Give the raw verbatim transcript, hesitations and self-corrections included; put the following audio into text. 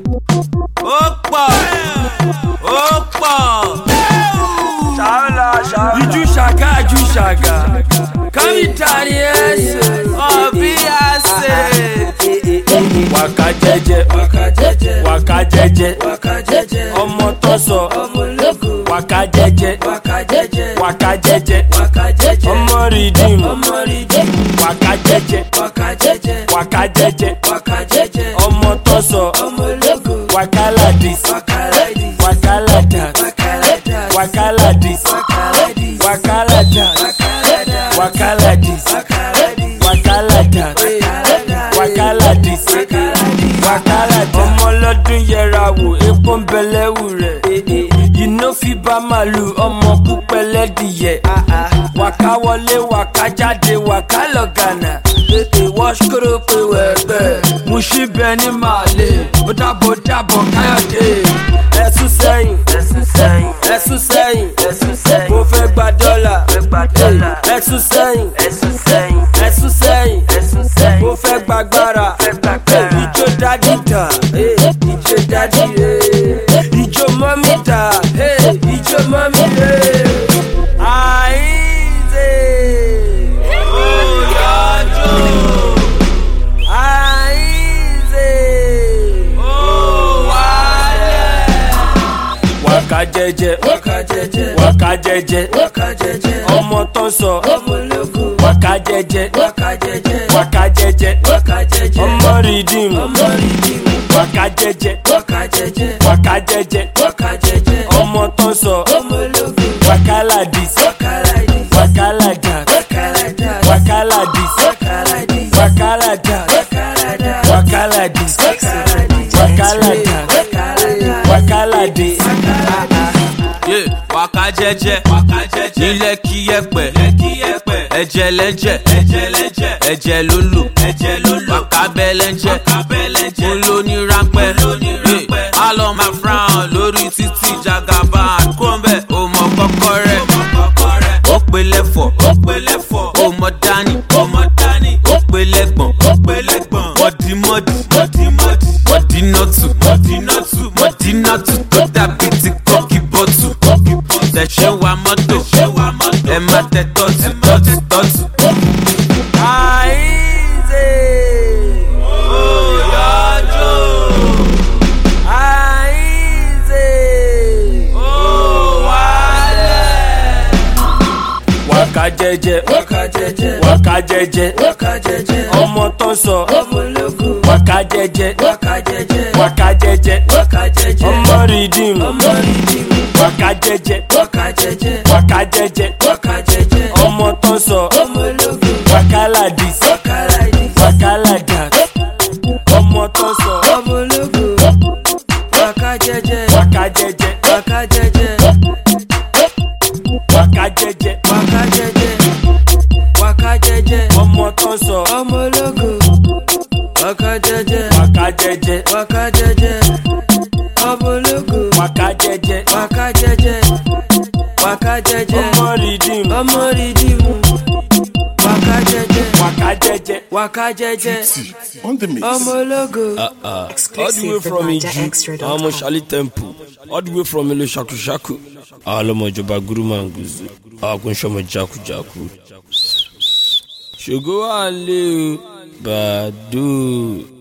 Opa, opa. Shala, shala. Iju shaka, iju shaka. Kamitani ese, obiase. Waka jeje, waka jeje, waka jeje, waka jeje. Ọmọ tó sọ, ọmọ ológo. Waka jeje, waka jeje, waka jeje, waka jeje. Ọmọ redeem, ọmọ redeem. Waka jeje, waka jeje, waka jeje, waka jeje. Ọmọ tó sọ, ọmọ ológo. Waka like this, waka like this, waka like that, waka like that, waka like this, waka like this, waka like that, waka like this, waka like this, waka like that, waka like this, waka like that. Ọmọ lọ́dún yẹra wò, epo ń bẹ lẹ́wù rẹ̀. Iná fi bá màlúù, ọmọ púpẹ̀ lẹ́dìyẹ. Waka wọlé, waka jáde, waka lọ Ghana. Wọ́n ṣkúrò pé wẹ̀gbẹ́, mo ṣí bẹ ní màlè. Ó dàbọ̀ dàbọ̀ Káyọ̀dé. Ẹ̀sùn sẹ́yìn, ẹ̀sùn sẹ́yìn, ẹ̀sùn sẹ́yìn, ẹ̀sùn sẹ́yìn. Mo fẹ́ gba dọ́là, fẹ́ gba dọ́là. Ẹ̀sùn sẹ́yìn, ẹ̀sùn sẹ́yìn, ẹ̀sùn sẹ́yìn, ẹ̀sùn sẹ́yìn. Mo fẹ́ gbàgbára, fẹ́ gbàgbára. Ìjó dádì dà, ìjó dádì rè. Ìjó mọ́mí dà, ìjó mọ́mí rè. Àìsè, òyàjò. Àìsè, òwàlẹ̀. Waka jeje, waka jeje, waka jeje, waka jeje. Ọmọ tó sọ, ọmọ ológo. Waka jeje, waka jeje, waka jeje, waka jeje. Ọmọ redeem, ọmọ redeem. Waka jeje, waka jeje, waka jeje, waka jeje. Ọmọ tó sọ, ọmọ ológo. Waka like this, waka like this, waka like that, waka like that, waka like this, waka like this, waka like that, waka like this, waka like this, waka like that, waka like this. Yeah, waka jeje, waka jeje. Ilẹ̀ kí yẹpẹ̀, ẹ̀jẹ̀ lẹ́jẹ̀, ẹ̀jẹ̀ lẹ́jẹ̀, ẹ̀jẹ̀ lulu, ẹ̀jẹ̀ lulu. Waka bẹ́lẹ́njẹ̀, waka bẹ́lẹ́njẹ̀. Mo ló ní ráńpẹ́, yeah. Alọ́ máa frown lórí títí jagaba àkóńbẹ̀. O mọ kọ́kọ́ rẹ̀, ó pe lẹ́fọ̀, ó pe lẹ́fọ̀. O mọ dání, o mọ dání. Ó pe lẹ́gbọ̀n, ó pe lẹ́gbọ̀n. Mọ̀dí mọ̀dí, mọ̀dí mọ̀dí. Mọ̀dí nọ́tù, mọ̀dí nọ́tù. Mọ̀dí nọ́tù tó dàbí ti kọ́kì bọ́tù. Tẹ̀ ṣe wa mọ́tò, ẹ má tẹ tọ́tù, tọ́tù, tọ́tù. Àìsè, òyàjò. Àìsè, òwàlẹ̀. Waka jeje, waka jeje, waka jeje, waka jeje. Ọmọ tó sọ, ọmọ ológo. Waka jeje, waka jeje, waka jeje, waka jeje. Ọmọ redeem, ọmọ redeem. Waka jeje, waka jeje, waka jeje, waka jeje. Ọmọ tó sọ, ọmọ ológo. Waka like this, waka like this, waka like that. Ọmọ tó sọ, ọmọ ológo. Waka jeje, waka jeje, waka jeje. Waka jeje, waka jeje, waka jeje. Ọmọ tó sọ, ọmọ ológo. Waka jeje, waka jeje, waka jeje. Ọmọ ológo. Waka jeje, waka jeje, waka jeje. Ọmọ redeem, ọmọ redeem. Waka jeje, waka jeje, waka jeje. On the mix. Ọmọ ológo. Uh, uh, all the way from Iju, Amo Shali Temple, all the way from Ilo Shaku Shaku, Alomo Joba Guru Manguzu, Akunshoma Jaku Jaku. Shogo Ale Badu.